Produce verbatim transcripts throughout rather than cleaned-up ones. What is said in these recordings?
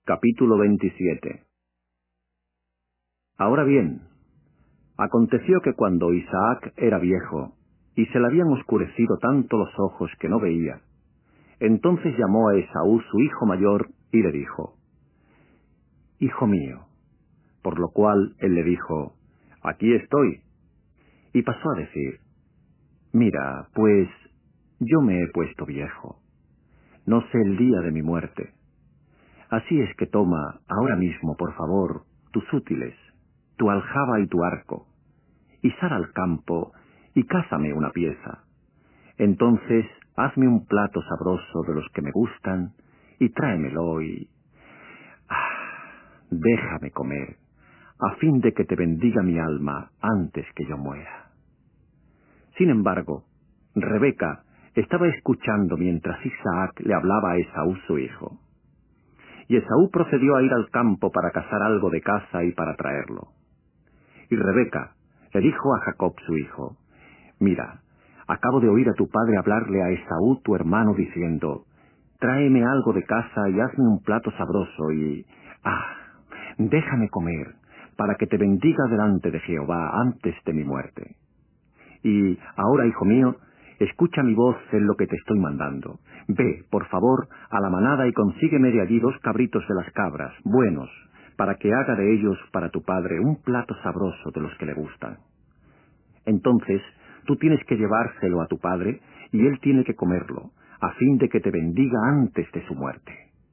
Capítulo veintisiete. Ahora bien, aconteció que cuando Isaac era viejo, y se le habían oscurecido tanto los ojos que no veía, entonces llamó a Esaú su hijo mayor, y le dijo: Hijo mío. Por lo cual él le dijo: Aquí estoy. Y pasó a decir: Mira, pues, yo me he puesto viejo. No sé el día de mi muerte. Así es que toma ahora mismo, por favor, tus útiles, tu aljaba y tu arco, y sal al campo y cázame una pieza. Entonces hazme un plato sabroso de los que me gustan, y tráemelo y... ¡Ah! Déjame comer, a fin de que te bendiga mi alma antes que yo muera. Sin embargo, Rebeca estaba escuchando mientras Isaac le hablaba a Esaú su hijo. Y Esaú procedió a ir al campo para cazar algo de caza y para traerlo. Y Rebeca le dijo a Jacob su hijo: Mira, acabo de oír a tu padre hablarle a Esaú tu hermano diciendo: Tráeme algo de caza y hazme un plato sabroso y... ¡Ah! Déjame comer, para que te bendiga delante de Jehová antes de mi muerte. Y ahora, hijo mío, escucha mi voz en lo que te estoy mandando. Ve, por favor, a la manada y consígueme de allí dos cabritos de las cabras, buenos, para que haga de ellos para tu padre un plato sabroso de los que le gustan. Entonces tú tienes que llevárselo a tu padre, y él tiene que comerlo, a fin de que te bendiga antes de su muerte.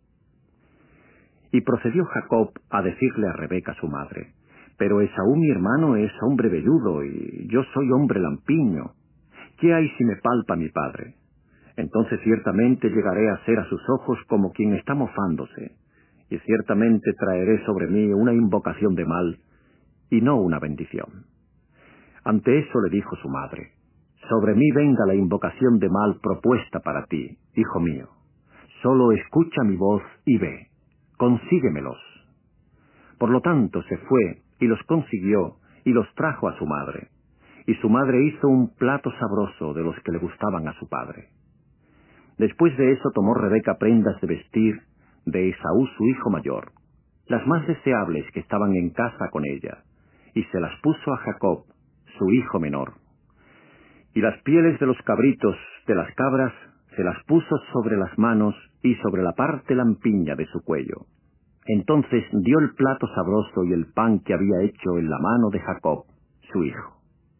Y procedió Jacob a decirle a Rebeca su madre: Pero Esaú mi hermano es hombre velludo, y yo soy hombre lampiño. ¿Qué hay si me palpa mi padre? Entonces ciertamente llegaré a ser a sus ojos como quien está mofándose, y ciertamente traeré sobre mí una invocación de mal, y no una bendición. Ante eso le dijo su madre: Sobre mí venga la invocación de mal propuesta para ti, hijo mío. Solo escucha mi voz y ve, consíguemelos. Por lo tanto se fue y los consiguió y los trajo a su madre. Y su madre hizo un plato sabroso de los que le gustaban a su padre. Después de eso tomó Rebeca prendas de vestir de Esaú su hijo mayor, las más deseables que estaban en casa con ella, y se las puso a Jacob, su hijo menor. Y las pieles de los cabritos de las cabras se las puso sobre las manos y sobre la parte lampiña de su cuello. Entonces dio el plato sabroso y el pan que había hecho en la mano de Jacob, su hijo.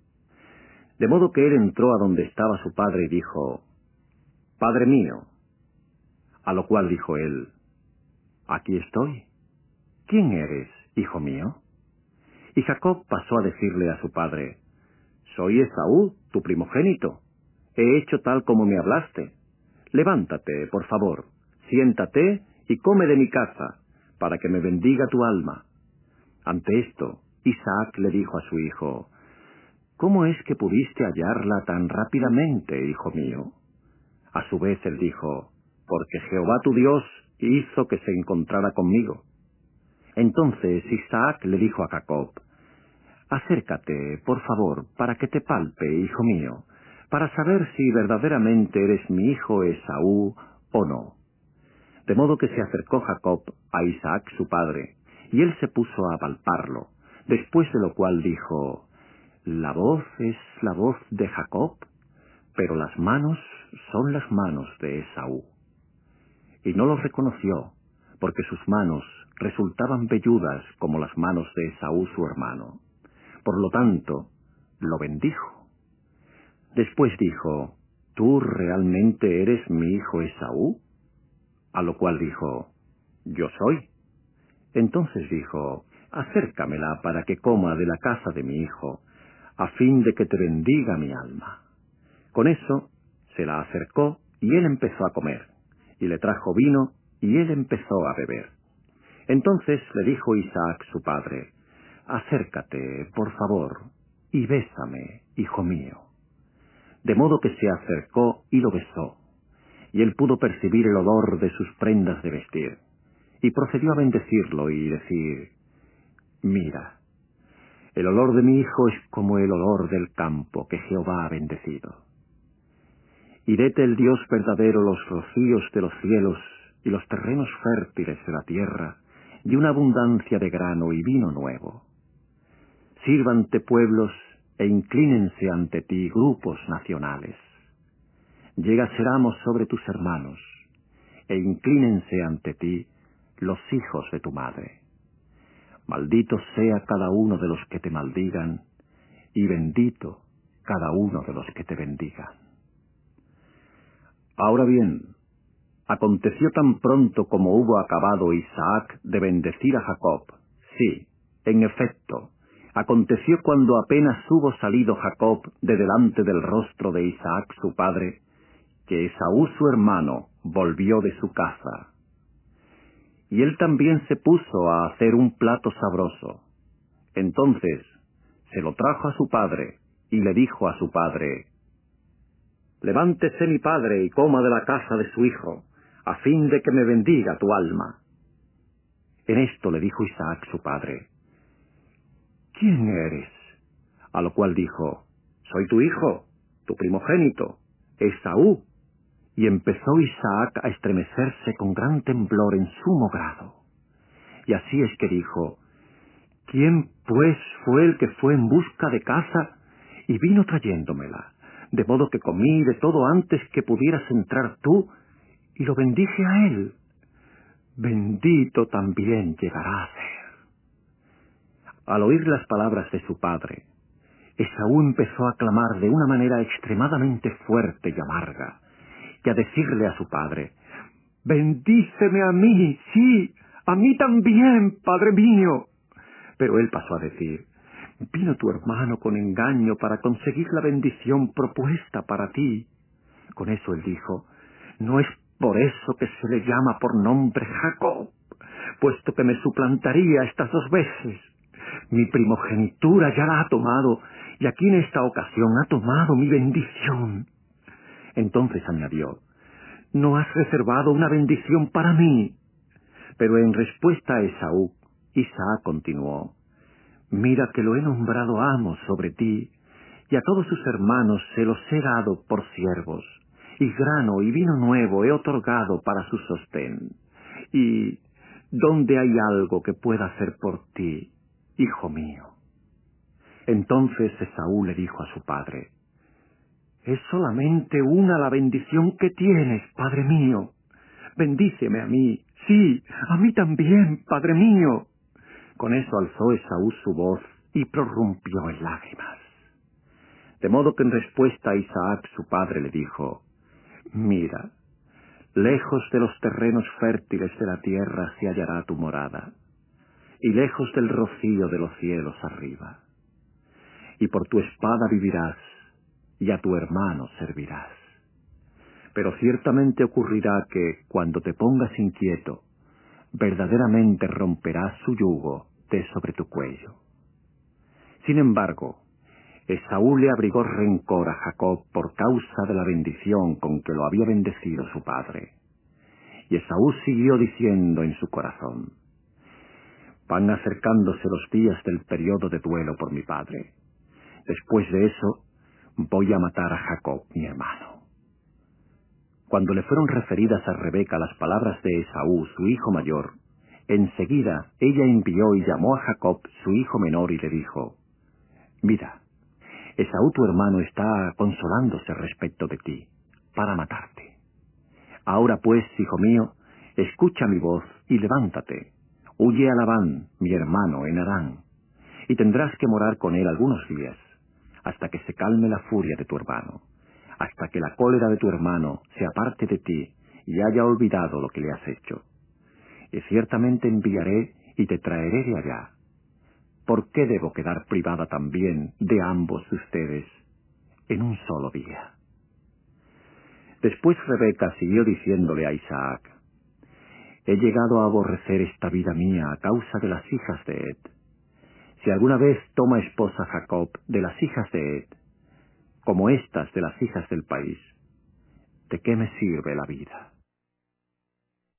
De modo que él entró a donde estaba su padre y dijo: Padre mío. A lo cual dijo él: Aquí estoy. ¿Quién eres, hijo mío? Y Jacob pasó a decirle a su padre: Soy Esaú, tu primogénito. He hecho tal como me hablaste. Levántate, por favor, siéntate y come de mi caza, para que me bendiga tu alma. Ante esto, Isaac le dijo a su hijo: ¿Cómo es que pudiste hallarla tan rápidamente, hijo mío? A su vez él dijo: Porque Jehová tu Dios hizo que se encontrara conmigo. Entonces Isaac le dijo a Jacob: Acércate, por favor, para que te palpe, hijo mío, para saber si verdaderamente eres mi hijo Esaú o no. De modo que se acercó Jacob a Isaac su padre, y él se puso a palparlo, después de lo cual dijo: La voz es la voz de Jacob, pero las manos son las manos de Esaú. Y no lo reconoció, porque sus manos resultaban velludas como las manos de Esaú su hermano. Por lo tanto, lo bendijo. Después dijo: ¿Tú realmente eres mi hijo Esaú? A lo cual dijo: Yo soy. Entonces dijo: Acércamela para que coma de la casa de mi hijo, a fin de que te bendiga mi alma. Con eso se la acercó, y él empezó a comer, y le trajo vino, y él empezó a beber. Entonces le dijo Isaac su padre: Acércate, por favor, y bésame, hijo mío. De modo que se acercó y lo besó, y él pudo percibir el olor de sus prendas de vestir, y procedió a bendecirlo y decir: Mira, el olor de mi hijo es como el olor del campo que Jehová ha bendecido. Y dete el Dios verdadero los rocíos de los cielos y los terrenos fértiles de la tierra, y una abundancia de grano y vino nuevo. Sírvante pueblos e inclínense ante ti grupos nacionales. Llega Seramos sobre tus hermanos, e inclínense ante ti los hijos de tu madre. Maldito sea cada uno de los que te maldigan, y bendito cada uno de los que te bendigan. Ahora bien, aconteció tan pronto como hubo acabado Isaac de bendecir a Jacob. Sí, en efecto, aconteció cuando apenas hubo salido Jacob de delante del rostro de Isaac su padre, que Esaú su hermano volvió de su caza. Y él también se puso a hacer un plato sabroso. Entonces se lo trajo a su padre, y le dijo a su padre: «Levántese mi padre y coma de la caza de su hijo, a fin de que me bendiga tu alma». En esto le dijo Isaac su padre: «¿Quién eres?». A lo cual dijo: «Soy tu hijo, tu primogénito, Esaú». Y empezó Isaac a estremecerse con gran temblor en sumo grado. Y así es que dijo: «¿Quién, pues, fue el que fue en busca de caza y vino trayéndomela? De modo que comí de todo antes que pudieras entrar tú, y lo bendije a él. Bendito también llegará a ser». Al oír las palabras de su padre, Esaú empezó a clamar de una manera extremadamente fuerte y amarga, y a decirle a su padre: «Bendíceme a mí, sí, a mí también, padre mío». Pero él pasó a decir: «Vino tu hermano con engaño para conseguir la bendición propuesta para ti». Con eso él dijo: «No es por eso que se le llama por nombre Jacob, puesto que me suplantaría estas dos veces. Mi primogenitura ya la ha tomado, y aquí en esta ocasión ha tomado mi bendición». Entonces añadió: «¿No has reservado una bendición para mí?». Pero en respuesta a Esaú, Isaac continuó: «Mira que lo he nombrado amo sobre ti, y a todos sus hermanos se los he dado por siervos, y grano y vino nuevo he otorgado para su sostén. Y ¿dónde hay algo que pueda hacer por ti, hijo mío?». Entonces Esaú le dijo a su padre: «Es solamente una la bendición que tienes, padre mío. Bendíceme a mí, sí, a mí también, padre mío». Con eso alzó Esaú su voz y prorrumpió en lágrimas. De modo que en respuesta a Isaac su padre le dijo: «Mira, lejos de los terrenos fértiles de la tierra se hallará tu morada, y lejos del rocío de los cielos arriba. Y por tu espada vivirás, y a tu hermano servirás. Pero ciertamente ocurrirá que, cuando te pongas inquieto, verdaderamente romperás su yugo de sobre tu cuello». Sin embargo, Esaú le abrigó rencor a Jacob por causa de la bendición con que lo había bendecido su padre. Y Esaú siguió diciendo en su corazón: «Van acercándose los días del periodo de duelo por mi padre. Después de eso, voy a matar a Jacob, mi hermano». Cuando le fueron referidas a Rebeca las palabras de Esaú, su hijo mayor, enseguida ella envió y llamó a Jacob, su hijo menor, y le dijo: «Mira, Esaú tu hermano está consolándose respecto de ti, para matarte. Ahora pues, hijo mío, escucha mi voz y levántate, huye a Labán, mi hermano, en Harán, y tendrás que morar con él algunos días, hasta que se calme la furia de tu hermano, hasta que la cólera de tu hermano se aparte de ti y haya olvidado lo que le has hecho. Y ciertamente enviaré y te traeré de allá. ¿Por qué debo quedar privada también de ambos de ustedes en un solo día?». Después Rebeca siguió diciéndole a Isaac: «He llegado a aborrecer esta vida mía a causa de las hijas de Ed. Si alguna vez toma esposa Jacob de las hijas de Ed, como estas de las hijas del país, ¿de qué me sirve la vida?».